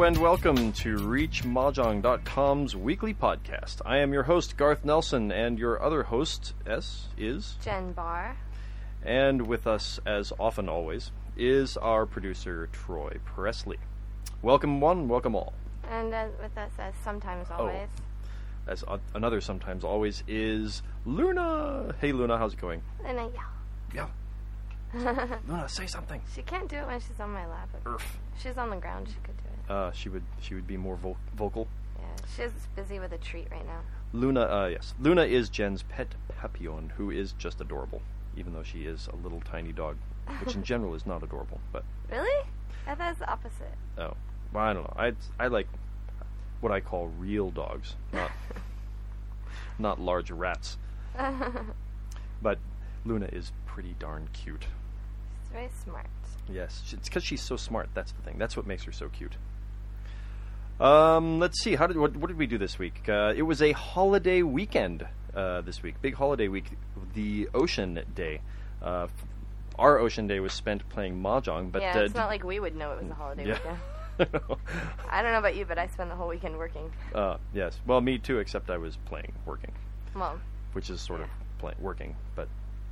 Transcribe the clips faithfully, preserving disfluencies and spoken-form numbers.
and welcome to Reach Mahjong dot com's weekly podcast. I am your host, Garth Nelson, and your other host, S, is... Jen Barr. And with us, as often always, is our producer, Troy Presley. Welcome one, welcome all. And uh, with us, as sometimes always. Oh, as uh, another sometimes always is Luna. Hey, Luna, how's it going? Luna, yeah. Yeah. Luna, say something. She can't do it when she's on my lap. Urf. If she's on the ground, she could do it. Uh, she would she would be more vo- vocal. Yeah, she's busy with a treat right now. Luna, uh, yes. Luna is Jen's pet papillon, who is just adorable, even though she is a little tiny dog, which in general is not adorable, but... Really? I thought it's the opposite. Oh. Well, I don't know. I, I like what I call real dogs, not not large rats. But Luna is pretty darn cute. She's very smart. Yes, it's because she's so smart. That's the thing. That's what makes her so cute. Um, let's see. How did what, what did we do this week? Uh, it was a holiday weekend uh, this week. Big holiday week. The Ocean Day. Uh, f- our Ocean Day was spent playing mahjong. But yeah, uh, it's d- not like we would know it was a holiday yeah. weekend. I don't know about you, but I spent the whole weekend working. Uh, yes. Well, me too. Except I was playing, working. Well, which is sort yeah. of play, working, but.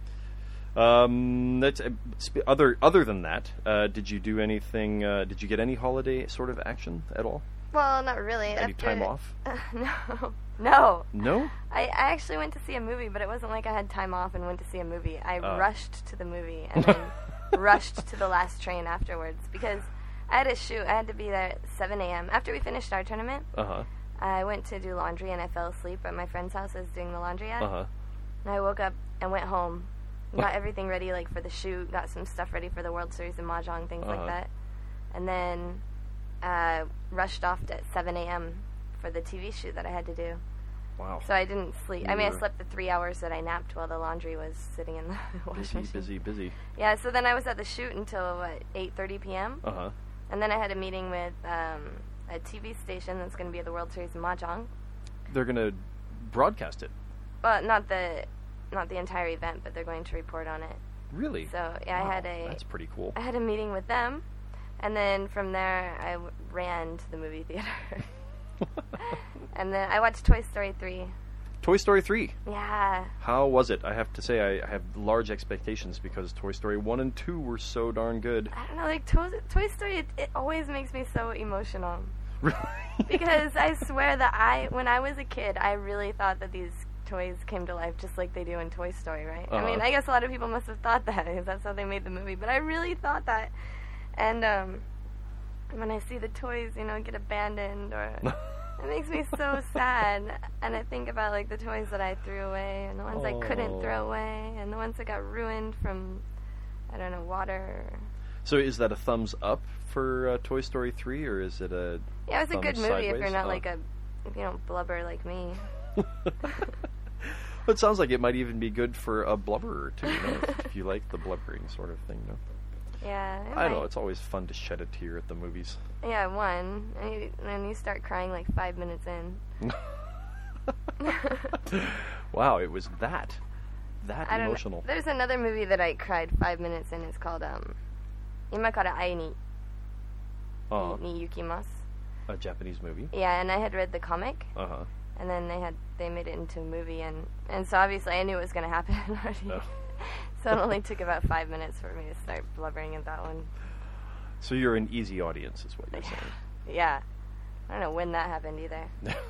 Um, that's uh, sp- other other than that. Uh, did you do anything? Uh, did you get any holiday sort of action at all? Well, not really. Any After, time off? Uh, no, no. No. I, I actually went to see a movie, but it wasn't like I had time off and went to see a movie. I Oh. rushed to the movie and then rushed to the last train afterwards because I had to shoot. I had to be there at seven a.m. After we finished our tournament. Uh huh. I went to do laundry and I fell asleep at my friend's house. I was doing the laundry at. Uh huh. And I woke up and went home. Got everything ready, like, for the shoot. Got some stuff ready for the World Series of Mahjong, things Uh-huh. like that. And then uh, rushed off at seven a.m. for the T V shoot that I had to do. Wow. So I didn't sleep. I mean, I You're- slept the three hours that I napped while the laundry was sitting in the washing Busy, machine. busy, busy. Yeah, so then I was at the shoot until, what, eight thirty p.m.? Uh huh. And then I had a meeting with um, a T V station that's going to be at the World Series of Mahjong. They're gonna broadcast it. Well, not the, not the entire event, but they're going to report on it. Really? So, yeah, Wow, I had a... That's pretty cool. I had a meeting with them, and then from there I w- ran to the movie theater. And then I watched Toy Story three. Toy Story three. Yeah. How was it? I have to say I, I have large expectations because Toy Story one and two were so darn good. I don't know, like, Toy, Toy Story, it, it always makes me so emotional. Really? Because I swear that I, when I was a kid, I really thought that these toys came to life just like they do in Toy Story, right? Uh-huh. I mean, I guess a lot of people must have thought that because that's how they made the movie, but I really thought that. And um, when I see the toys, you know, get abandoned, or it makes me so sad. And I think about, like, the toys that I threw away, and the ones I couldn't Oh. throw away, and the ones that got ruined from, I don't know, water. So is that a thumbs up for uh, Toy Story three, or is it a? Yeah, it was a thumbs good movie if sideways? you're not Oh. like a, if you don't blubber like me. It sounds like it might even be good for a blubberer too, you know, if, if you like the blubbering sort of thing. No? Yeah. it I don't know. might. It's always fun to shed a tear at the movies. Yeah, one. And you, and you start crying like five minutes in. Wow, it was that that I don't emotional. know. There's another movie that I cried five minutes in. It's called, um, Imakara Ai ni, Uh, ni Yukimasu. a Japanese movie. Yeah, and I had read the comic, Uh huh. and then they had they made it into a movie, and, and so obviously I knew it was going to happen already. Oh. So it only took about five minutes for me to start blubbering at that one. So you're an easy audience, is what you're saying. Yeah. I don't know when that happened either.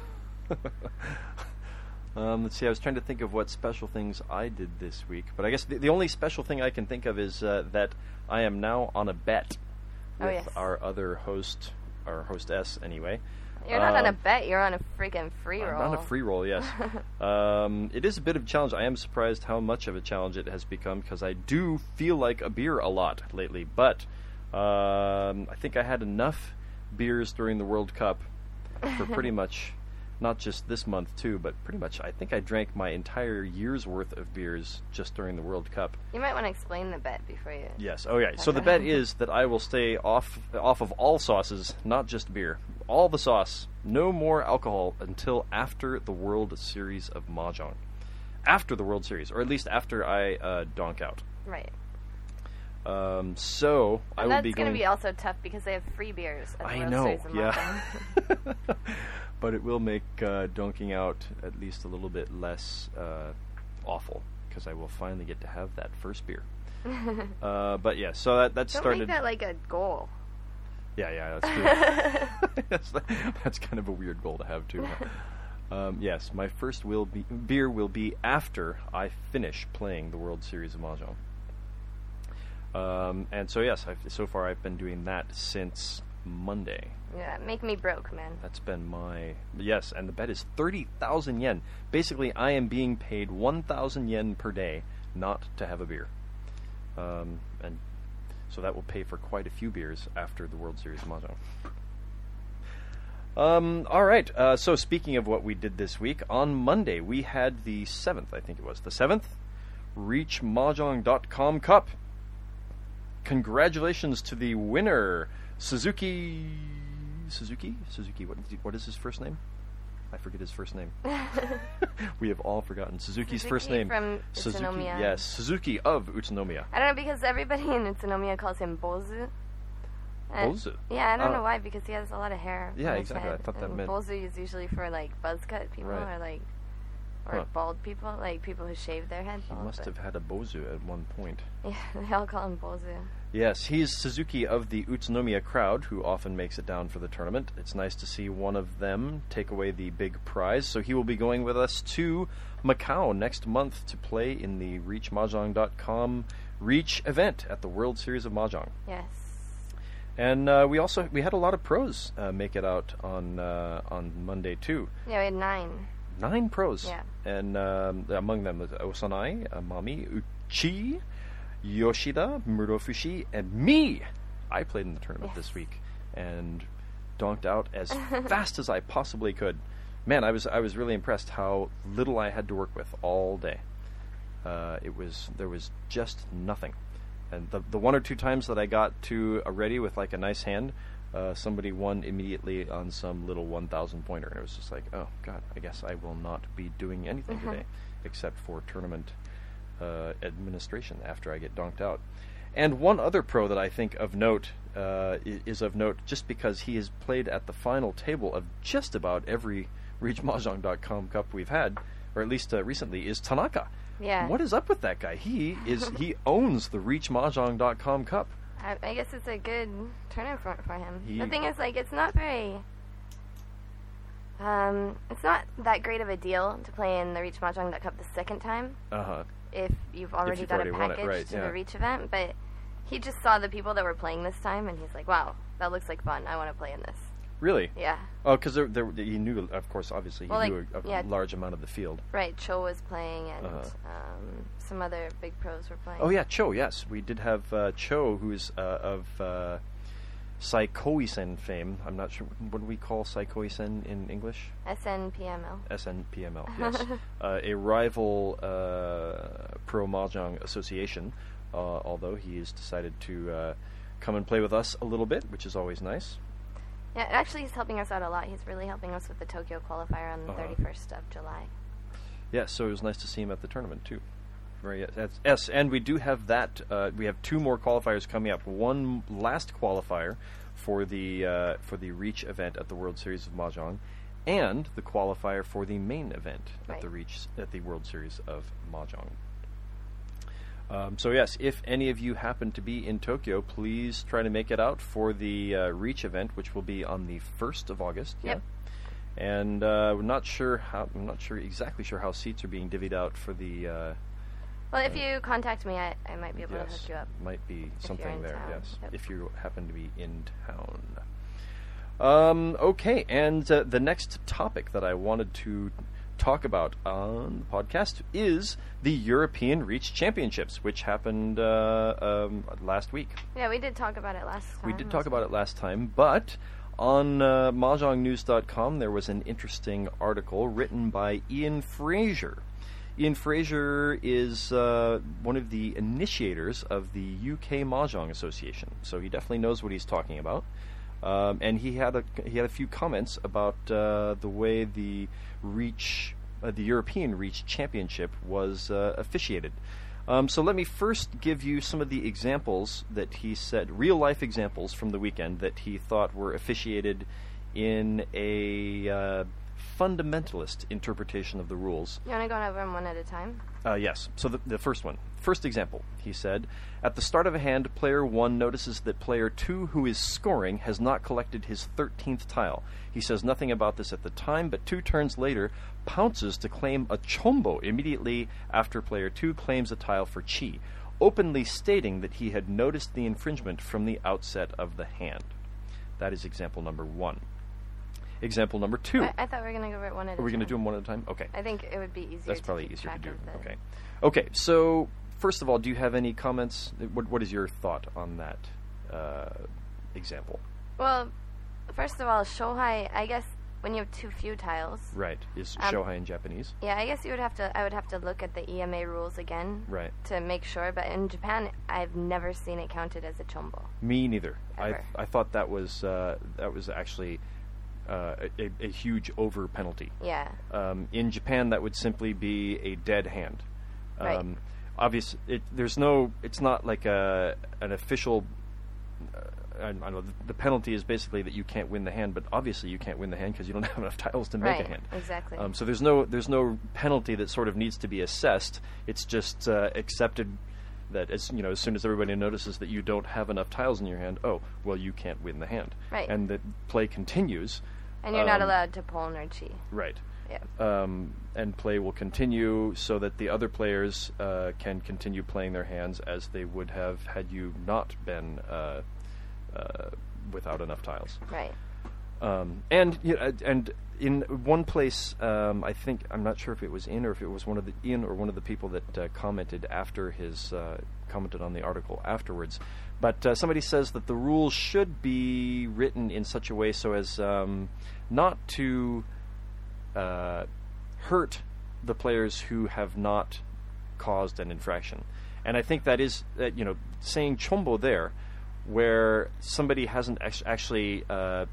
um, let's see. I was trying to think of what special things I did this week, but I guess the, the only special thing I can think of is uh, that I am now on a bet Oh, with yes. our other host, our hostess anyway. You're not on a Um, bet, you're on a freaking free roll. I'm on a free roll, yes. um, it is a bit of a challenge. I am surprised how much of a challenge it has become because I do feel like a beer a lot lately. But um, I think I had enough beers during the World Cup for pretty much, not just this month too, but pretty much I think I drank my entire year's worth of beers just during the World Cup. You might want to explain the bet before you... Yes. Oh, yeah. So the bet is that I will stay off off of all sauces, not just beer. All the sauce. No more alcohol until after the World Series of Mahjong. After the World Series, or at least after I uh, donk out. Right. Um, so I And will that's be going going. to be also tough because they have free beers at the I World know, Series of yeah. Mahjong. But it will make uh, donking out at least a little bit less uh, awful because I will finally get to have that first beer. uh, but yeah, so that that Don't started. make that like a goal. Yeah, yeah, that's true. that's, that's kind of a weird goal to have too. Um, yes, my first will be, beer will be after I finish playing the World Series of Mahjong. Um, and so yes, I've, so far I've been doing that since Monday. Yeah, make me broke, man. That's been my yes, and the bet is thirty thousand yen. Basically, I am being paid one thousand yen per day not to have a beer, um, and so that will pay for quite a few beers after the World Series of Mahjong. Um, all right. Uh, so speaking of what we did this week, on Monday we had the seventh, I think it was the seventh, Reach Mahjong dot com Cup. Congratulations to the winner, Suzuki. Suzuki? Suzuki. What? What is his first name? I forget his first name. We have all forgotten Suzuki's Suzuki first name. from Suzuki. Utsunomiya. Yes, Suzuki of Utsunomiya. I don't know, because everybody in Utsunomiya calls him Bozu. And- Bozu? Yeah, I don't Oh. know why, because he has a lot of hair. Yeah, on his exactly. I head. thought that and meant- Bozu is usually for like buzz cut people, Right. or like or Huh. bald people, like people who shave their head. He bald, must but- have had a bozu at one point. Yeah, they all call him Bozu. Yes, he's Suzuki of the Utsunomiya crowd, who often makes it down for the tournament. It's nice to see one of them take away the big prize, so he will be going with us to Macau next month to play in the Reach Mahjong dot com Reach event at the World Series of Mahjong. Yes. And uh, we also we had a lot of pros uh, make it out on uh, on Monday too. Yeah, we had nine. Nine pros. Yeah. And um, among them was Osanai, Amami, Uchi, Yoshida, Murofushi, and me. I played in the tournament Yes. this week and donked out as fast as I possibly could. Man, I was I was really impressed how little I had to work with all day. Uh, it was there was just nothing, and the the one or two times that I got to a ready with like a nice hand, uh, somebody won immediately on some little one thousand pointer, and it was just like, oh god, I guess I will not be doing anything today except for tournament uh, administration after I get donked out. And one other pro that I think of note uh, i- is of note just because he has played at the final table of just about every Reach Mahjong dot com Cup we've had, or at least uh, recently, is Tanaka. Yeah. What is up with that guy? He is he owns the Reach Mahjong dot com Cup. I, I guess it's a good tournament for, for him. He- The thing is, like, it's not very. Um, it's not that great of a deal to play in the Reach Mahjong dot Cup the second time Uh huh. if you've already you've got already a won it, package right, to yeah. the Reach event. But he just saw the people that were playing this time, and he's like, "Wow, that looks like fun. I want to play in this." Really? Yeah. Oh, because there, there, he knew, of course, obviously, he Well, knew like, a, a yeah. large amount of the field. Right, Cho was playing, and Uh-huh. um, some other big pros were playing. Oh yeah, Cho. Yes, we did have uh, Cho, who's uh, of uh, Saikoisen fame. I'm not sure what do we call Saikoisen in English. S N P M L. S N P M L. Yes, uh, a rival uh, pro mahjong association. Uh, although he has decided to uh, come and play with us a little bit, which is always nice. Yeah, actually, he's helping us out a lot. He's really helping us with the Tokyo qualifier on the Uh-huh. thirty-first of July. Yes, so it was nice to see him at the tournament too. Very yes, that's, yes, and we do have that. Uh, we have two more qualifiers coming up. One last qualifier for the uh, for the Reach event at the World Series of Mahjong, and the qualifier for the main event at Right. the Reach at the World Series of Mahjong. Um, so yes, if any of you happen to be in Tokyo, please try to make it out for the uh, Reach event, which will be on the first of August. Yep. Yeah. And uh, we're not sure how. I'm not sure exactly sure how seats are being divvied out for the. Uh, Well, if you contact me, I, I might be able to yes, hook you up. might be you're something in there. town. Yes, Yep. if you happen to be in town. Um, okay, and uh, the next topic that I wanted to talk about on the podcast is the European Reach Championships, which happened uh, um, last week. Yeah, we did talk about it last time. We did talk about it last time, but on uh, mahjong news dot com there was an interesting article written by Ian Fraser. Ian Fraser is uh, one of the initiators of the U K Mahjong Association, so he definitely knows what he's talking about. Um, and he had a he had a few comments about uh, the way the Reach, uh, the European Reach Championship was uh, officiated. Um, so let me first give you some of the examples that he said, real-life examples from the weekend that he thought were officiated in a uh, fundamentalist interpretation of the rules. You want to go over them one at a time? Uh, yes. So the, the first one. First example, he said, at the start of a hand, player one notices that player two, who is scoring, has not collected his thirteenth tile. He says nothing about this at the time, but two turns later, pounces to claim a chombo immediately after player two claims a tile for chi, openly stating that he had noticed the infringement from the outset of the hand. That is example number one. Example number two. I, I thought we were going to go over it one at a time. Are we going to do them one at a time? Okay. I think it would be easier That's to probably keep easier to track do. of the- Okay. Okay, so first of all, do you have any comments? What, what is your thought on that uh, example? Well, first of all, shohai, I guess when you have too few tiles. Right, is Um, shohai in Japanese? Yeah, I guess you would have to. I would have to look at the E M A rules again. Right. To make sure, but in Japan, I've never seen it counted as a chombo. Me neither. I Ever. I thought that was uh, that was actually uh, a, a huge over penalty. Yeah. Um, in Japan, that would simply be a dead hand. Um, Right. Obvious. It, there's no. It's not like a an official. Uh, I, I don't know. The, the penalty is basically that you can't win the hand, but obviously you can't win the hand because you don't have enough tiles to make Right. a hand. Exactly. Um, so there's no there's no penalty that sort of needs to be assessed. It's just uh, accepted that as you know, as soon as everybody notices that you don't have enough tiles in your hand, oh well, you can't win the hand. Right. And the play continues. and you're not um, allowed to pull nor chi. Right. Yeah. Um, and play will continue so that the other players uh, can continue playing their hands as they would have had you not been uh, uh, without enough tiles. Right. Um, and you know, and in one place, um, I think I'm not sure if it was in or if it was one of the in or one of the people that uh, commented after his uh, commented on the article afterwards. But uh, somebody says that the rules should be written in such a way so as um, not to uh, hurt the players who have not caused an infraction. And I think that is that you know saying chombo there, where somebody hasn't act- actually. Uh,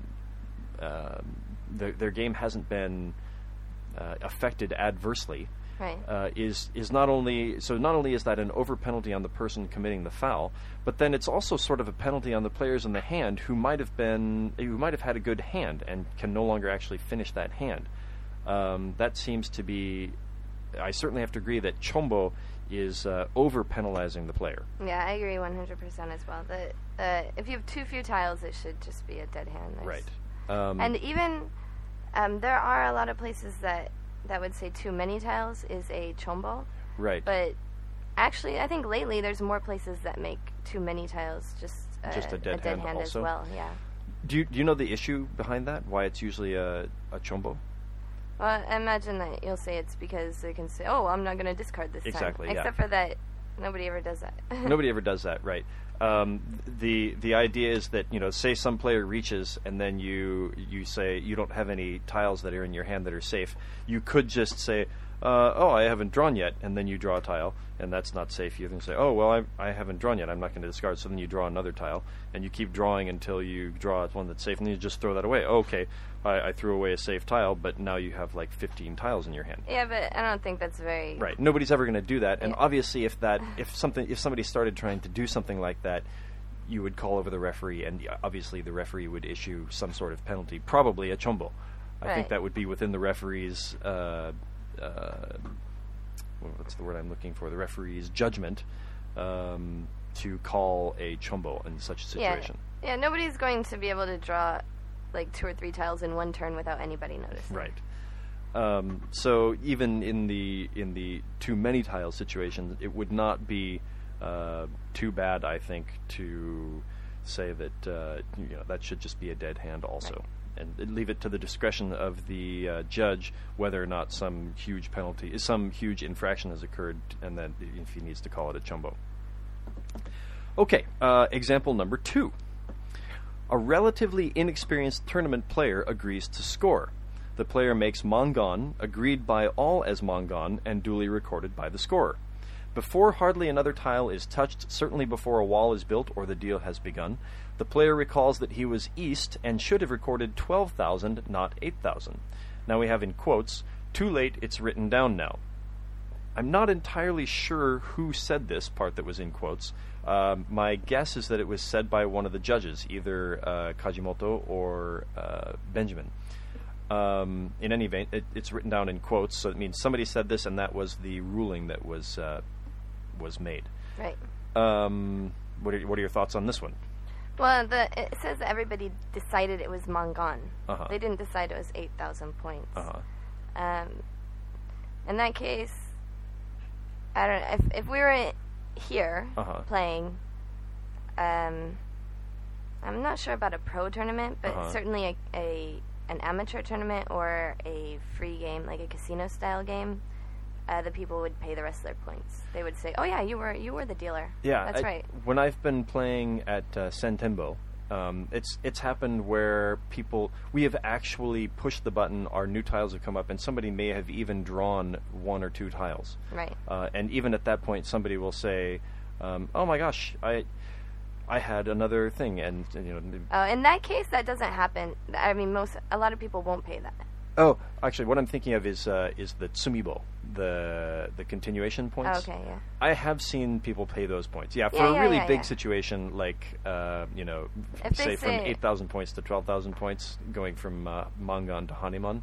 Uh, their, their game hasn't been uh, affected adversely, Right. uh, is is not only so not only is that an over penalty on the person committing the foul, but then it's also sort of a penalty on the players in the hand who might have been who might have had a good hand and can no longer actually finish that hand. Um, that seems to be. I certainly have to agree that chombo is uh, over penalizing the player. Yeah, I agree one hundred percent as well. That uh, if you have too few tiles, it should just be a dead hand. There's- Right. Um, And even um, there are a lot of places that that would say too many tiles is a chombo. right. But actually, I think lately there's more places that make too many tiles just uh, Just a dead hand hand also? as well. Yeah. do you do you know the issue behind that? Why it's usually a, a chombo? Well, I imagine that you'll say it's because they can say, "Oh, I'm not going to discard this Exactly, time." yeah. Except for that, nobody ever does that. Nobody ever does that, right? Um, the the idea is that you know, say some player reaches, and then you you say you don't have any tiles that are in your hand that are safe. You could just say, uh, "Oh, I haven't drawn yet," and then you draw a tile, and that's not safe. You can say, "Oh, well, I I haven't drawn yet. I'm not going to discard." So then you draw another tile, and you keep drawing until you draw one that's safe, and then you just throw that away. Oh, okay, I, I threw away a safe tile, but now you have like fifteen tiles in your hand. Yeah, but I don't think that's very Right. Nobody's ever going to do that. And Yeah. obviously if that if something if somebody started trying to do something like that, you would call over the referee, and uh, obviously the referee would issue some sort of penalty, probably a chombo. I think Right. that would be within the referee's uh, uh, what's the word I'm looking for? The referee's judgment um, to call a chombo in such a situation. Yeah, nobody's going to be able to draw like two or three tiles in one turn without anybody noticing. Right. Um, so even in the in the too many tile situation, it would not be uh, too bad, I think, to say that uh, you know that should just be a dead hand also, Right. and leave it to the discretion of the uh, judge whether or not some huge penalty, some huge infraction has occurred, and then if he needs to call it a chombo. Okay, uh, example number two. A relatively inexperienced tournament player agrees to score. The player makes mongon, agreed by all as mongon, and duly recorded by the scorer. Before hardly another tile is touched, certainly before a wall is built or the deal has begun, the player recalls that he was east and should have recorded twelve thousand, not eight thousand. Now we have in quotes, "Too late, it's written down now." I'm not entirely sure who said this part that was in quotes. Um, my guess is that it was said by one of the judges, either uh, Kajimoto or uh, Benjamin. Um, in any event, it, it's written down in quotes, so it means somebody said this, and that was the ruling that was uh, was made. Right. Um, what are what are your thoughts on this one? Well, the it says that everybody decided it was Mangan. Uh-huh. They didn't decide it was eight thousand points. Uh-huh. Um, in that case, I don't know, if, if we were here uh-huh. playing, um, I'm not sure about a pro tournament, but uh-huh. certainly a, a an amateur tournament or a free game, like a casino-style game, uh, the people would pay the rest of their points. They would say, "Oh yeah, you were you were the dealer." Yeah, that's I, right. When I've been playing at uh, Sentembo, um, it's it's happened where people we have actually pushed the button, our new tiles have come up, and somebody may have even drawn one or two tiles. Right. Uh, and even at that point, somebody will say, um, "Oh my gosh, I." I had another thing, and you know. Oh, in that case, that doesn't happen. I mean, most a lot of people won't pay that. Oh, actually, what I'm thinking of is uh, is the Tsumibo, the the continuation points. Oh, okay, yeah. I have seen people pay those points. Yeah, for yeah, a yeah, really yeah, big yeah. situation, like uh, you know, If say, they from say- eight thousand points to twelve thousand points, going from uh, Mangan to Hanuman.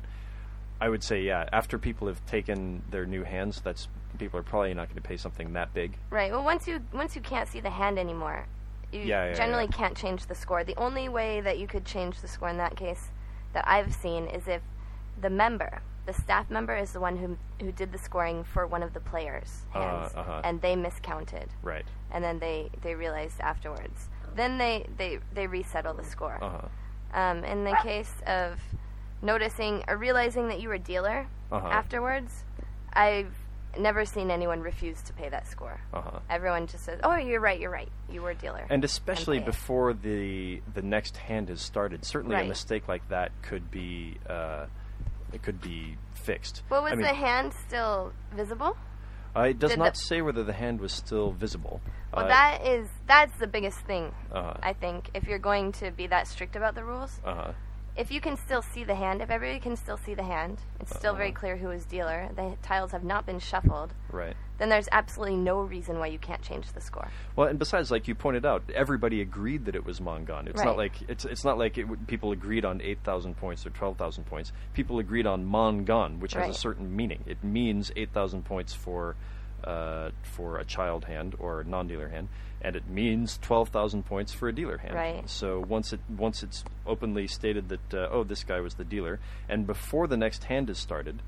I would say, yeah, after people have taken their new hands, that's people are probably not going to pay something that big. Right. Well, once you once you can't see the hand anymore, you Yeah, yeah, generally yeah. can't change the score. The only way that you could change the score in that case that I've seen is if the member, the staff member, is the one who who did the scoring for one of the players' hands, Uh, uh-huh. and they miscounted, Right. and then they, they realized afterwards. Then they, they, they resettle the score. Uh-huh. Um, in the case of noticing or realizing that you were dealer Uh-huh. afterwards, I've never seen anyone refuse to pay that score. Uh-huh. Everyone just says, "Oh, you're right, you're right. You were dealer." And especially and pay it. before the the next hand has started, certainly Right. a mistake like that could be uh, it could be fixed. But was I mean, the hand still visible? uh, it does did not the- say whether the hand was still visible. Well, uh, that is that's the biggest thing. Uh-huh. I think if you're going to be that strict about the rules, Uh-huh. if you can still see the hand, if everybody can still see the hand, it's still very Uh-huh. clear who is dealer. The tiles have not been shuffled. Right. Then there's absolutely no reason why you can't change the score. Well, and besides, like you pointed out, everybody agreed that it was Mangan. It's not Right. like it's it's not like it w- people agreed on eight thousand points or twelve thousand points. People agreed on Mangan, which has Right. a certain meaning. It means eight thousand points for uh, for a child hand or a non-dealer hand, and it means twelve thousand points for a dealer hand. Right. So once it once it's openly stated that uh, oh, this guy was the dealer, and before the next hand is started,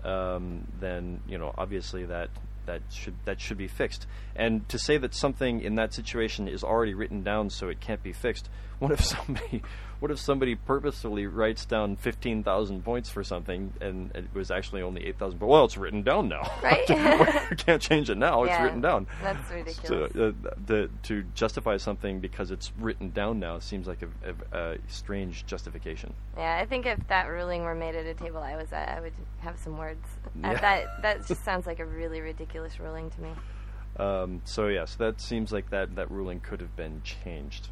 um, then you know obviously that. That should that should be fixed. And to say that something in that situation is already written down so it can't be fixed, what if somebody what if somebody purposefully writes down fifteen thousand points for something and it was actually only eight thousand? But well, it's written down now. Right. You can't change it now. Yeah, it's written down. that's So, ridiculous. uh, the, to justify something because it's written down now seems like a, a, a strange justification. Yeah, I think if that ruling were made at a table I was at, I would have some words. Uh, Yeah. that that just sounds like a really ridiculous ruling to me. Um, so yes, that seems like that, that ruling could have been changed.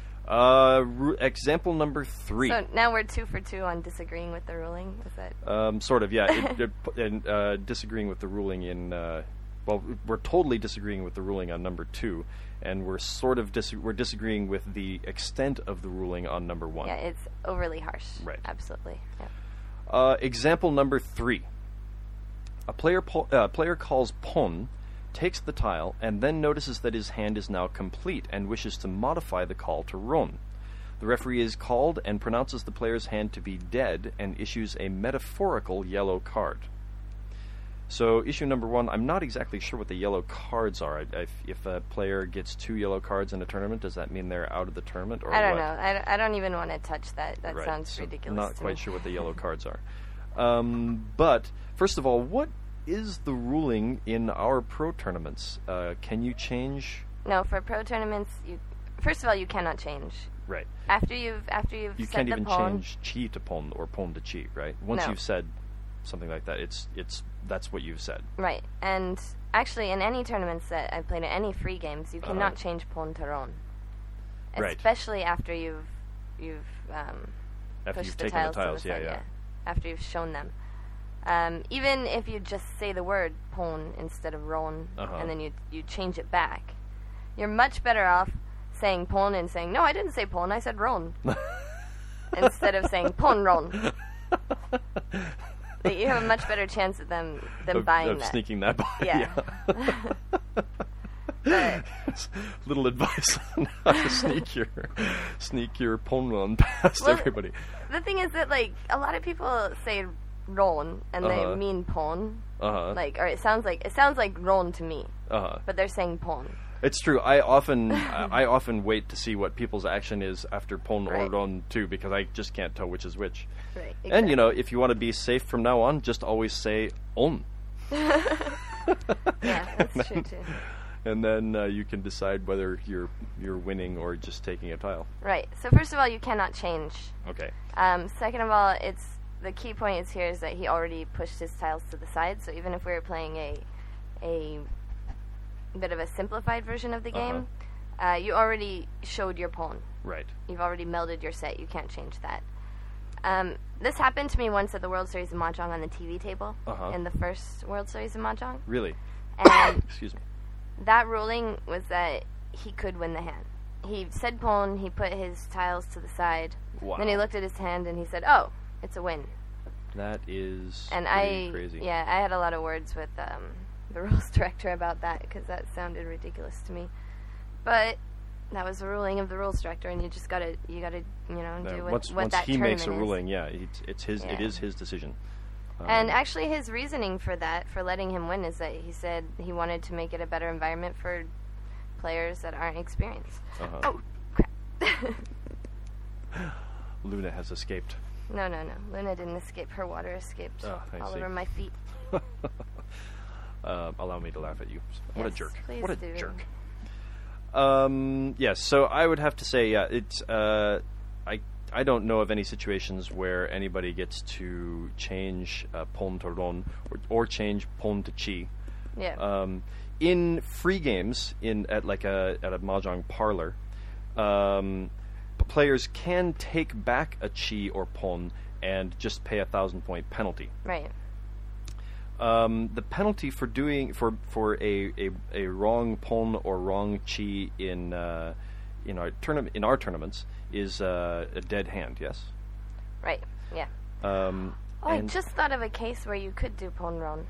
Uh, ru- example number three. So now we're two for two on disagreeing with the ruling. Is that? Um, sort of, yeah. it, it, and uh, disagreeing with the ruling in, uh, well, we're totally disagreeing with the ruling on number two, and we're sort of dis- we're disagreeing with the extent of the ruling on number one. Yeah, it's overly harsh. Right. Absolutely. Yeah. Uh, example number three. A player po- uh, player calls pon, takes the tile, and then notices that his hand is now complete and wishes to modify the call to ron. The referee is called and pronounces the player's hand to be dead and issues a metaphorical yellow card. So, issue number one, I'm not exactly sure what the yellow cards are. I, I, if a player gets two yellow cards in a tournament, does that mean they're out of the tournament, or I don't what? know. I, I don't even want to touch that. That Right, sounds so ridiculous. Not to quite me. sure what the yellow cards are. Um, but first of all, what is the ruling in our pro tournaments? Uh, can you change? No, for pro tournaments, you first of all you cannot change. Right. After you've after you've You set can't the even pawn, change chi to pon or pon to chi, right? Once No. you've said something like that, it's it's that's what you've said. right? And actually, in any tournaments that I've played in any free games, you cannot Uh-huh. change pawn to ron, Right. especially after you've you've um, After pushed you've the taken tiles, the tiles, to the yeah, side, yeah. After you've shown them. Um, even if you just say the word pon instead of ron, Uh-huh. and then you you change it back, you're much better off saying pon and saying, no, I didn't say pon, I said ron. Instead of saying pon ron. You have a much better chance of them, them of, buying of that. sneaking that by. Yeah. But, little advice on how to sneak your sneak your ponron past well, everybody. the thing is that, like, a lot of people say ron and Uh-huh. they mean pon. Uh-huh. Like, or it sounds like it sounds like ron to me, Uh-huh. but they're saying pon. It's true. I often I I often wait to see what people's action is after pon or Right. ron too, because I just can't tell which is which. Right. And you know, if you want to be safe from now on, just always say on. Yeah, that's true too. And then uh, you can decide whether you're you're winning or just taking a tile. Right. So first of all, you cannot change. Okay. Um, second of all, it's the key point is here is that he already pushed his tiles to the side. So even if we were playing a a bit of a simplified version of the game, uh, you already showed your pawn. Right. You've already melded your set. You can't change that. Um, this happened to me once at the World Series of Mahjong on the T V table Uh-huh. in the first World Series of Mahjong. Really? And Excuse me. that ruling was that he could win the hand. He said pawn, he put his tiles to the side. Wow. Then he looked at his hand and he said, oh, it's a win. That is And pretty I, crazy. yeah, I had a lot of words with um, the rules director about that because that sounded ridiculous to me. But that was the ruling of the rules director, and you just gotta, you gotta, you know, No, do what, once what once that he makes a tournament is. ruling, yeah, it's, it's his. It Yeah. is his decision. Um, And actually, his reasoning for that, for letting him win, is that he said he wanted to make it a better environment for players that aren't experienced. Uh-huh. Oh, crap. Luna has escaped. No, no, no. Luna didn't escape. Her water escaped Oh, I all see. over my feet. uh, allow me to laugh at you. What a Yes, jerk! please What a do. jerk! Um, yes, so I would have to say, yeah, it's. Uh, I I don't know of any situations where anybody gets to change uh, pon to ron or, or change pon to chi. Yeah. Um, in free games, in at like a at a mahjong parlor, um, p- players can take back a chi or pon and just pay a thousand point penalty. right. Um, the penalty for doing for for a, a, a wrong pon or wrong chi in uh, in our tournament in our tournaments is uh, a dead hand. Yes. Right. Yeah. Um, Oh, I and- just thought of a case where you could do pon ron.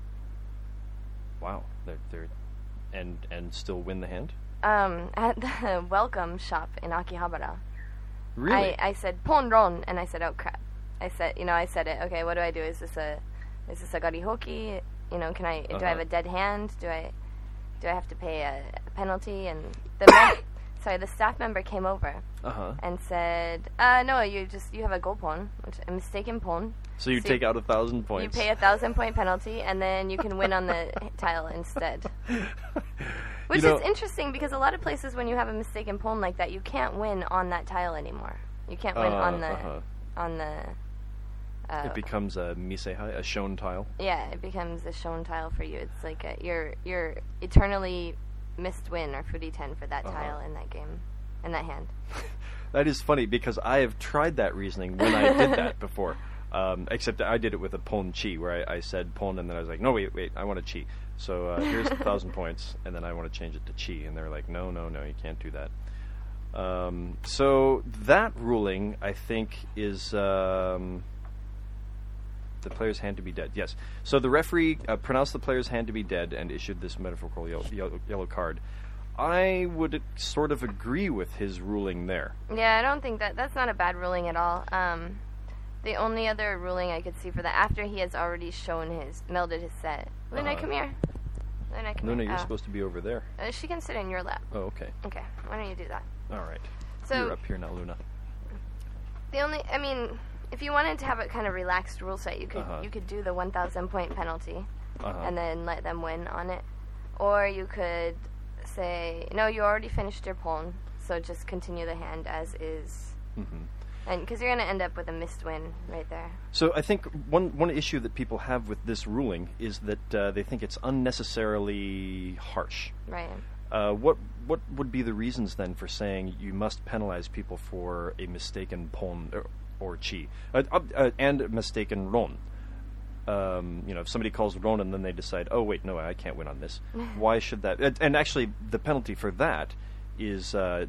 wow. They're, they're and and still win the hand. Um, at the welcome shop in Akihabara. Really? I, I said pon ron, and I said, oh crap. I said, you know, I said it. Okay, what do I do? Is this a, is this a garihoki? You know, can I? Do I have Uh-huh. a dead hand? Do I, do I have to pay a, a penalty? And the mem- sorry, the staff member came over Uh huh. and said, uh, no, you just you have a go pon, which a mistaken pon. So you So take you- out a thousand points. You pay a thousand point penalty, and then you can win on the tile instead. Which You know- is interesting because a lot of places, when you have a mistaken pawn like that, you can't win on that tile anymore. You can't win Uh, on the uh-huh. on the. Uh, It becomes a misehai, a shown tile. yeah, it becomes a shown tile for you. It's like a, you're you're eternally missed win or footy ten for that Uh-huh. tile in that game, in that hand. That is funny because I have tried that reasoning when I did that before. Um, except that I did it with a pon chi, where I, I said pon, and then I was like, no, wait, wait, I want a chi. So uh, here's a thousand points, and then I want to change it to chi, and they're like, no, no, no, you can't do that. Um, so that ruling, I think, is um, the player's hand to be dead. Yes. So the referee uh, pronounced the player's hand to be dead and issued this metaphorical yellow, yellow, yellow card. I would sort of agree with his ruling there. Yeah, I don't think that that's not a bad ruling at all. Um, the only other ruling I could see for that, after he has already shown his melded his set. Luna, Uh-huh. come here. Luna, come Luna, here. you're Oh. supposed to be over there. Uh, she can sit in your lap. Oh, okay. Okay, why don't you do that? All right. So You're up here now, Luna. the only, I mean, if you wanted to have a kind of relaxed rule set, you could Uh-huh. you could do the one thousand point penalty, Uh-huh. and then let them win on it, or you could say, no, you already finished your pawn, so just continue the hand as is, hmm and because you're gonna end up with a missed win right there. So I think one one issue that people have with this ruling is that uh, they think it's unnecessarily harsh. Right. Uh, what what would be the reasons then for saying you must penalize people for a mistaken pon or, or chi uh, uh, uh, and a mistaken ron? Um, you know, if somebody calls Ron and then they decide, oh wait, no, I can't win on this. Why should that? And, and actually, the penalty for that is uh,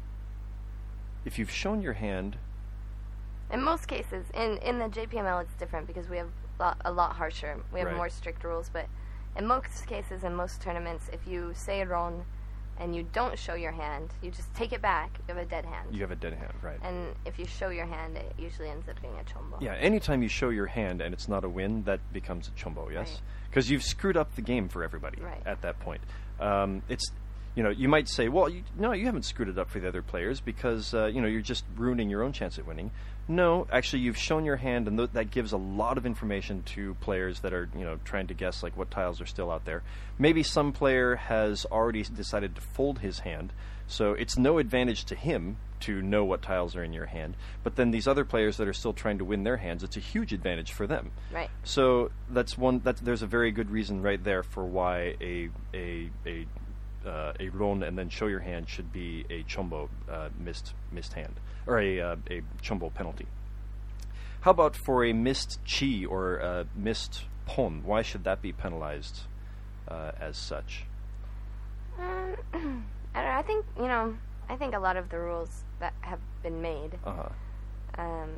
if you've shown your hand. In most cases, in in the J P M L, it's different because we have lot, a lot harsher. We have Right. more strict rules. But in most cases, in most tournaments, if you say Ron and you don't show your hand, you just take it back. You have a dead hand. You have a dead hand, right? And if you show your hand, it usually ends up being a chombo. Yeah, anytime you show your hand and it's not a win, that becomes a chombo, yes? Because you've screwed up the game for everybody Right. at that point. Um, it's, you know, you might say, well, you, no, you haven't screwed it up for the other players because, uh, you know, you're just ruining your own chance at winning. No, actually, you've shown your hand, and th- that gives a lot of information to players that are, you know, trying to guess, like, what tiles are still out there. Maybe some player has already decided to fold his hand, so it's no advantage to him to know what tiles are in your hand. But then these other players that are still trying to win their hands, it's a huge advantage for them. Right. So that's one. That's there's a very good reason right there for why a a a uh, a ron and then show your hand should be a chombo uh, missed missed hand or a uh, a chombo penalty. How about for a missed chi or a missed pon? Why should that be penalized uh, as such? Um, I don't know. I think, you know, I think a lot of the rules that have been made Uh huh. um,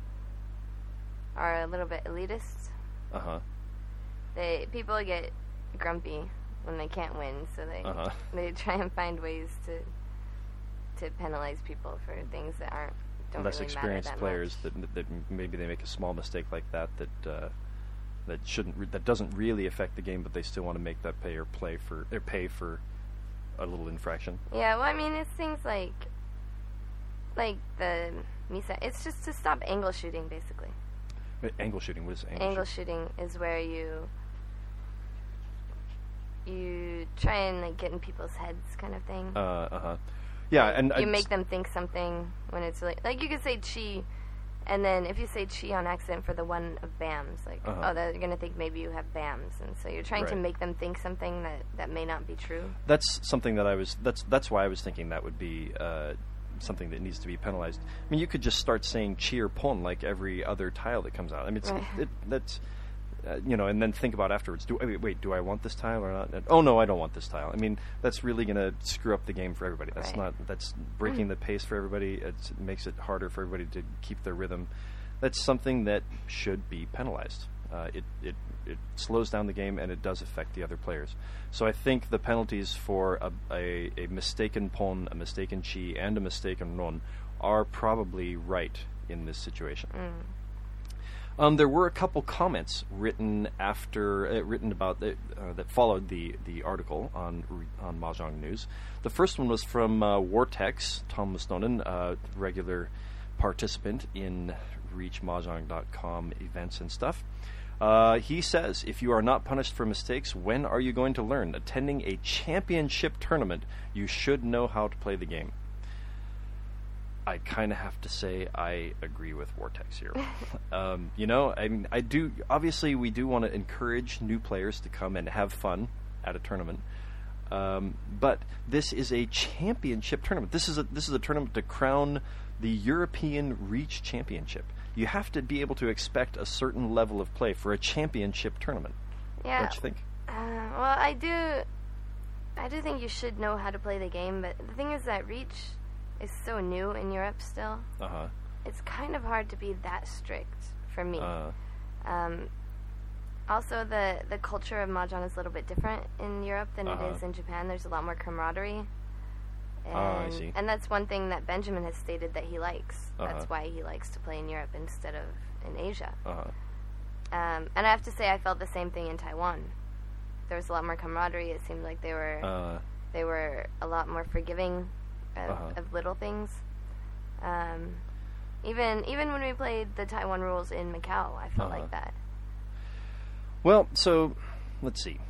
are a little bit elitist. Uh huh. They people get grumpy when they can't win, so they Uh-huh. they try and find ways to to penalize people for things that aren't don't Less really experienced matter that players much. that that maybe they make a small mistake like that that uh, that shouldn't re- that doesn't really affect the game, but they still want to make that player play for or pay for a little infraction. Yeah, well, I mean, it's things like like the Misa. It's just to stop angle shooting, basically. Uh, Angle shooting. What is angle, Angle shooting? shooting is where you you try and like get in people's heads, kind of thing. Uh uh huh. Yeah, and you uh, make them think something when it's like like you could say chi, and then if you say chi on accident for the one of bams, like Uh-huh. oh, they're gonna think maybe you have bams, and so you're trying to Right. make them think something that, that may not be true. That's something that I was. That's that's why I was thinking that would be uh, something that needs to be penalized. I mean, you could just start saying chi or pon like every other tile that comes out. I mean, it's, Right. it, that's uh, you know, and then think about afterwards. Do wait, wait, do I want this tile or not? And, oh no, I don't want this tile. I mean, that's really going to screw up the game for everybody. That's Right. not. That's breaking the pace for everybody. It's, it makes it harder for everybody to keep their rhythm. That's something that should be penalized. Uh, it, it it slows down the game and it does affect the other players. So I think the penalties for a, a, a mistaken pon, a mistaken chi, and a mistaken ron are probably right in this situation. Mm. Um, there were a couple comments written after uh, written about the, uh, that followed the, the article on on Mahjong News. The first one was from uh, Wartex, Tom Mustonen, uh, regular participant in reach mahjong dot com events and stuff. Uh, he says, if you are not punished for mistakes, when are you going to learn? Attending a championship tournament, you should know how to play the game. I kind of have to say I agree with Vortex here. um, you know, I mean, I do. Obviously, we do want to encourage new players to come and have fun at a tournament. Um, but this is a championship tournament. This is a this is a tournament to crown the European Reach Championship. You have to be able to expect a certain level of play for a championship tournament. Yeah. Don't you think? Uh, well, I do. I do think you should know how to play the game, but the thing is that Reach is so new in Europe still. Uh huh. It's kind of hard to be that strict for me. Uh, Um, also, the, the culture of Mahjong is a little bit different in Europe than Uh-huh. it is in Japan. There's a lot more camaraderie. And, Ah, I see. and that's one thing that Benjamin has stated that he likes. Uh-huh. That's why he likes to play in Europe instead of in Asia. uh huh. Um, and I have to say, I felt the same thing in Taiwan. There was a lot more camaraderie. It seemed like they were Uh, they were a lot more forgiving of, Uh-huh. of little things. Um, even even when we played the Taiwan rules in Macau, I felt Uh-huh. like that. Well, so let's see.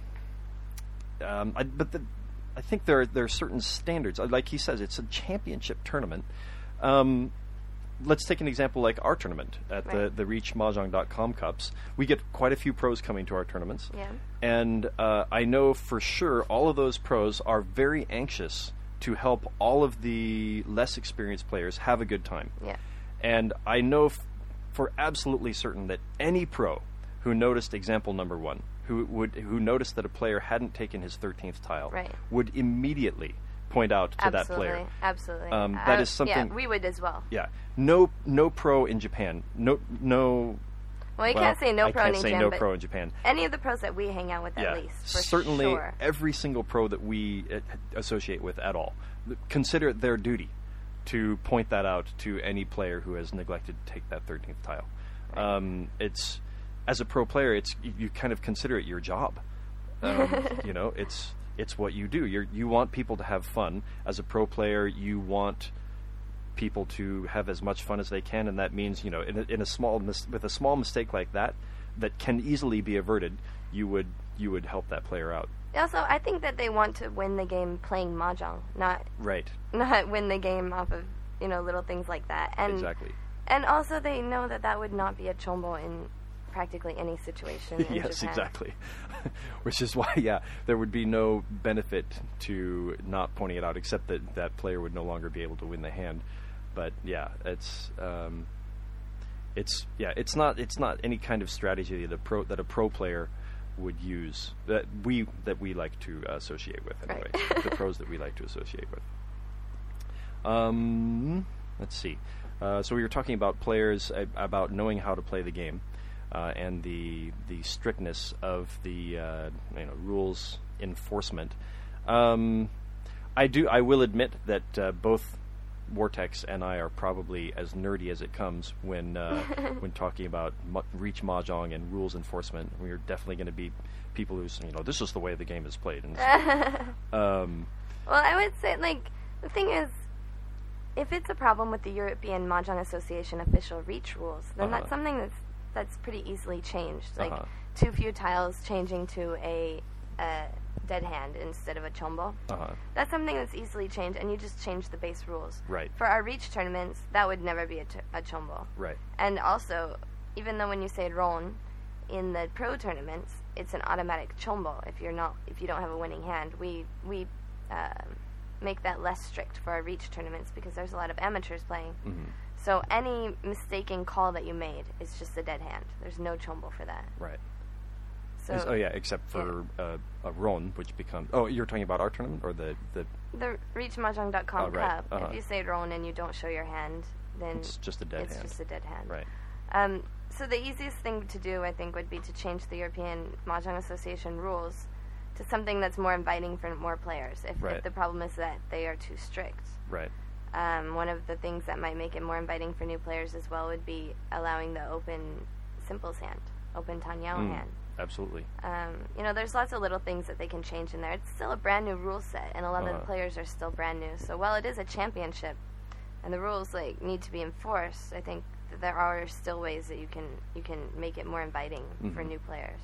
Um, I, but the, I think there are, there are certain standards. Uh, Like he says, it's a championship tournament. Um, let's take an example like our tournament at the, Right. the reach mahjong dot com Cups. We get quite a few pros coming to our tournaments. Yeah. And uh, I know for sure all of those pros are very anxious to help all of the less experienced players have a good time. Yeah. And I know f- for absolutely certain that any pro who noticed example number one, who would who noticed that a player hadn't taken his thirteenth tile, Right. would immediately point out to absolutely, that player. Absolutely. Um, that Uh, is something- Yeah, we would as well. Yeah, no no pro in Japan. No no. Well, you well, can't say no I pro can't in say Japan, no but pro in Japan. any of the pros that we hang out with, Yeah, at least, for certainly sure. every single pro that we uh, associate with at all, consider it their duty to point that out to any player who has neglected to take that thirteenth tile. Right. Um, it's as a pro player, it's you, you kind of consider it your job. Um, you know, it's it's what you do. You you want people to have fun. As a pro player, you want people to have as much fun as they can, and that means, you know, in a, in a small mis- with a small mistake like that, that can easily be averted, you would you would help that player out. Also, I think that they want to win the game playing mahjong, not Right. not win the game off of, you know, little things like that. And Exactly. And also, they know that that would not be a chombo in practically any situation in Yes, Japan. exactly. Which is why, yeah, there would be no benefit to not pointing it out, except that that player would no longer be able to win the hand. But yeah, it's um, it's yeah, it's not it's not any kind of strategy that a pro that a pro player would use that we that we like to associate with anyway. Right. The pros that we like to associate with. Um, let's see. Uh, so we were talking about players uh, about knowing how to play the game. Uh, and the the strictness of the uh, you know rules enforcement. Um, I do. I will admit that uh, both Vortex and I are probably as nerdy as it comes when uh, when talking about ma- Reach Mahjong and rules enforcement. We are definitely going to be people who say, you know, this is the way the game is played. And um, Well, I would say, like, the thing is, if it's a problem with the European Mahjong Association official Reach rules, then Uh-huh. that's something that's that's pretty easily changed. Like, Uh-huh. too few tiles changing to a, a dead hand instead of a chombo. uh-huh. That's something that's easily changed, and you just change the base rules. Right. For our Reach tournaments, that would never be a, ch- a chombo. Right. And also, even though when you say ron in the pro tournaments, it's an automatic chombo if you're not if you don't have a winning hand. We we uh, make that less strict for our Reach tournaments because there's a lot of amateurs playing. Mm-hmm. So any mistaken call that you made is just a dead hand. There's no chombo for that. Right. So Is- oh yeah, except for uh, a Ron, which becomes. Oh, you're talking about our tournament or the the. the reach mahjong dot com Oh, right. Cup. Uh-huh. If you say ron and you don't show your hand, then It's just a dead it's hand. just a dead hand. Right. Um, so the easiest thing to do, I think, would be to change the European Mahjong Association rules to something that's more inviting for more players. If, Right. if the problem is that they are too strict. Right. Um, one of the things that might make it more inviting for new players as well would be allowing the open simples hand, open Tanyao Mm, hand. absolutely. Um, you know, there's lots of little things that they can change in there. It's still a brand new rule set, and a lot of Uh-huh. the players are still brand new. So while it is a championship, and the rules like need to be enforced, I think that there are still ways that you can you can make it more inviting for Mhm. new players.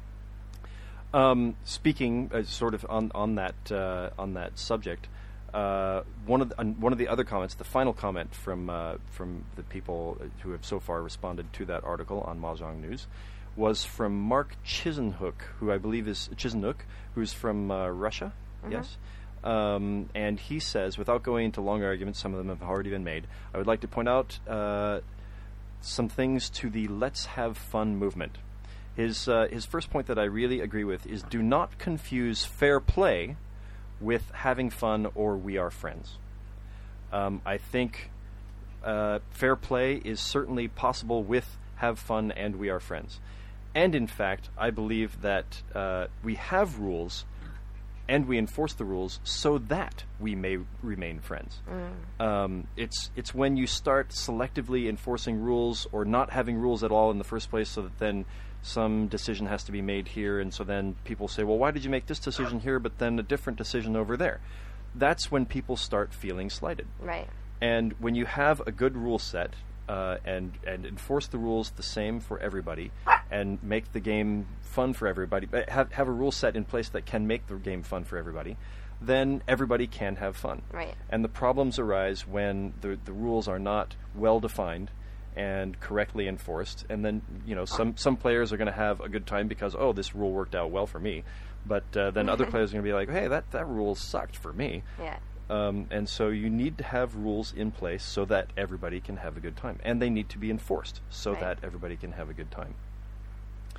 Um, speaking uh, sort of on on that uh, on that subject, uh, one of the, uh, one of the other comments, the final comment from uh, from the people who have so far responded to that article on Mahjong News, was from Mark Chisenhook, who I believe is Chisenhook, who's from uh, Russia. Mhm. Yes. Um, and he says, without going into long arguments, some of them have already been made, I would like to point out uh, some things to the Let's Have Fun movement. His uh, his first point that I really agree with is do not confuse fair play with having fun or we are friends. Um, I think uh, fair play is certainly possible with have fun and we are friends. And in fact, I believe that uh, we have rules and we enforce the rules so that we may remain friends. Mm. Um, it's it's when you start selectively enforcing rules or not having rules at all in the first place, so that then some decision has to be made here, and so then people say, well, why did you make this decision here but then a different decision over there? That's when people start feeling slighted. Right. And when you have a good rule set uh, and and enforce the rules the same for everybody and make the game fun for everybody, but have have a rule set in place that can make the game fun for everybody, then everybody can have fun. Right. And the problems arise when the the rules are not well defined and correctly enforced, and then you know some some players are going to have a good time because, oh, this rule worked out well for me, but uh, then other players are going to be like, hey, that that rule sucked for me. Yeah. Um, and so you need to have rules in place so that everybody can have a good time, and they need to be enforced so Right. that everybody can have a good time.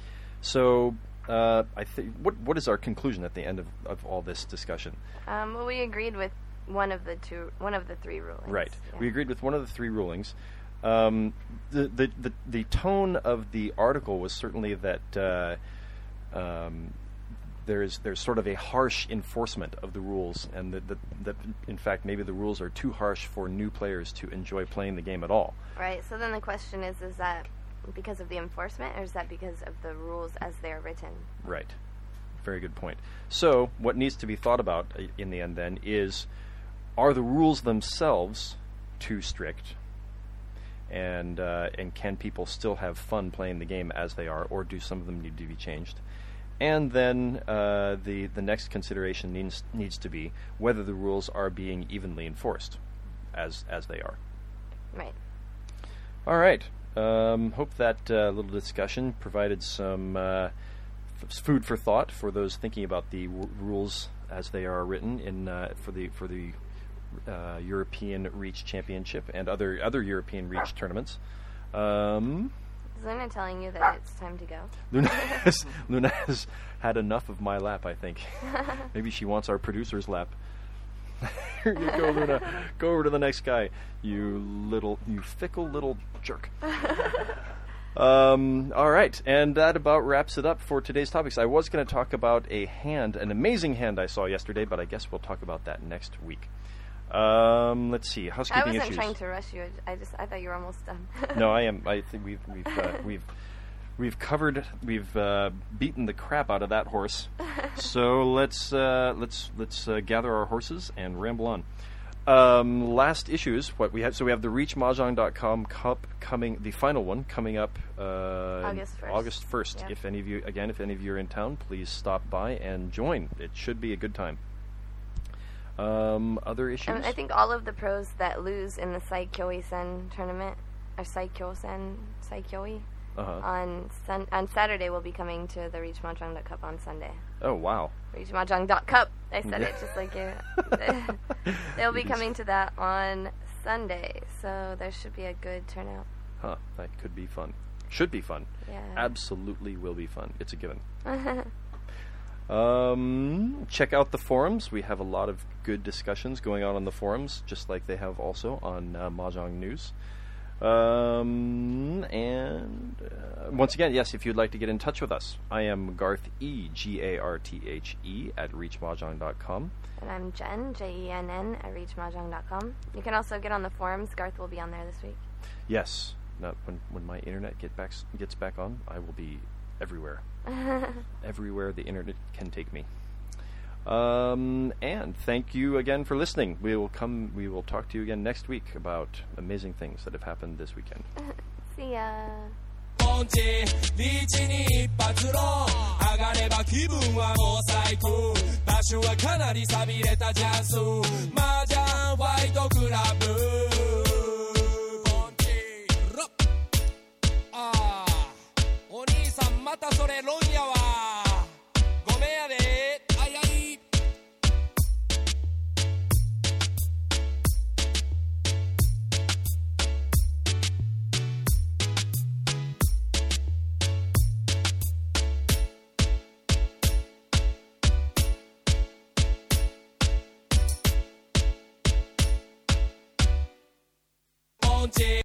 So, uh, I think what what is our conclusion at the end of, of all this discussion? Um, well, we agreed with one of the two, one of the three rulings. Right. Yeah. We agreed with one of the three rulings. Um, the, the the the tone of the article was certainly that uh, um, there's there's sort of a harsh enforcement of the rules, and that that that in fact maybe the rules are too harsh for new players to enjoy playing the game at all. Right. So then the question is: is that because of the enforcement, or is that because of the rules as they are written? Right. Very good point. So what needs to be thought about uh, in the end then is, are the rules themselves too strict? And uh, and can people still have fun playing the game as they are, or do some of them need to be changed? And then uh, the the next consideration needs needs to be whether the rules are being evenly enforced, as as they are. Right. All right. Um, hope that uh, little discussion provided some uh, f- food for thought for those thinking about the w- rules as they are written in uh, for the for the. Uh, European Reach Championship and other other European Reach tournaments. Um, Is Luna telling you that it's time to go? Luna has, Luna has had enough of my lap, I think. Maybe she wants our producer's lap. Here you go, Luna. Go over to the next guy. You little, you fickle little jerk. Um, all right, and that about wraps it up for today's topics. I was going to talk about a hand, an amazing hand I saw yesterday, but I guess we'll talk about that next week. Um, let's see, I housekeeping wasn't issues. trying to rush you. I just I thought you were almost done. No, I am. I think we've we've uh, we've we've covered, we've uh, beaten the crap out of that horse. So let's uh, let's let's uh, gather our horses and ramble on. Um, last issues. What we have. So we have the Reach Mahjong dot com Cup coming. The final one coming up uh, August first. August first. Yep. If any of you, again, if any of you are in town, please stop by and join. It should be a good time. Um, other issues? Um, I think all of the pros that lose in the Saikyo-sen tournament, or Saikyo-sen, Saikyo uh-huh. on sun- on Saturday will be coming to the Reach Mahjong dot cup on Sunday. Oh, wow. Reach Mahjong dot cup. I said it just like you. They'll be coming to that on Sunday, so there should be a good turnout. Huh, that could be fun. Should be fun. Yeah. Absolutely will be fun. It's a given. Um, check out the forums. We have a lot of good discussions going on on the forums, just like they have also on uh, Mahjong News. Um, and uh, once again, yes, if you'd like to get in touch with us, I am Garth E, G A R T H E, at reach mahjong dot com. And I'm Jen, J E N N, at reach mahjong dot com. You can also get on the forums. Garth will be on there this week. Yes. Now, when, when my internet get back, gets back on, I will be everywhere. Everywhere the internet can take me. Um, and thank you again for listening. We will come. We will talk to you again next week about amazing things that have happened this weekend. See ya. ポンチリーチに一発ロー上がれば気分はもう最高場所はかなり寂れたジャズマージャンホワイトクラブポンチロッあーお兄さんまたそれロンやわごめんやであいあいポンチ